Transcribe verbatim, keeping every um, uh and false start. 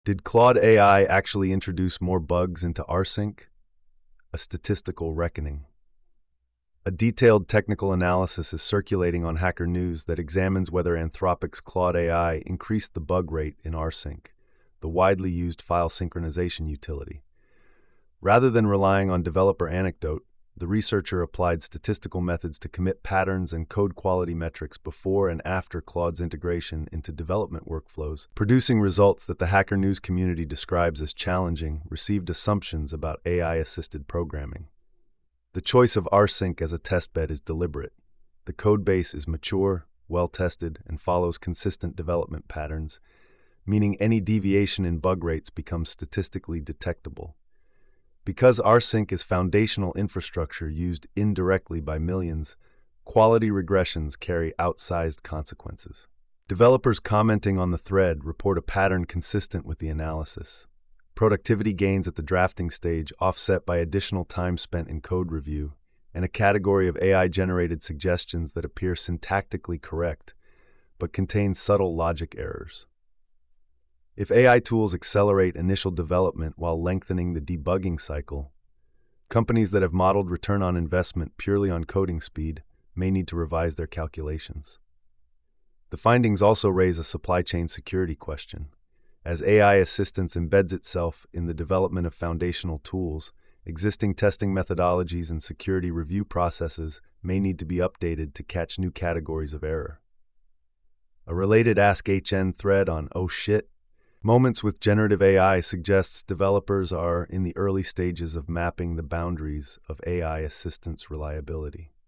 Did Claude A I actually introduce more bugs into rsync? A statistical reckoning. A detailed technical analysis is circulating on Hacker News that examines whether Anthropic's Claude A I increased the bug rate in rsync, the widely used file synchronization utility. Rather than relying on developer anecdote, the researcher applied statistical methods to commit patterns and code quality metrics before and after Claude's integration into development workflows, producing results that the Hacker News community describes as challenging, received assumptions about A I-assisted programming. The choice of rsync as a testbed is deliberate. The codebase is mature, well-tested, and follows consistent development patterns, meaning any deviation in bug rates becomes statistically detectable. Because rsync is foundational infrastructure used indirectly by millions, quality regressions carry outsized consequences. Developers commenting on the thread report a pattern consistent with the analysis. Productivity gains at the drafting stage offset by additional time spent in code review, and a category of A I-generated suggestions that appear syntactically correct, but contain subtle logic errors. If A I tools accelerate initial development while lengthening the debugging cycle, companies that have modeled return on investment purely on coding speed may need to revise their calculations. The findings also raise a supply chain security question. As A I assistance embeds itself in the development of foundational tools, existing testing methodologies and security review processes may need to be updated to catch new categories of error. A related Ask H N thread on Oh Shit! Moments with generative A I suggests developers are in the early stages of mapping the boundaries of A I assistance reliability.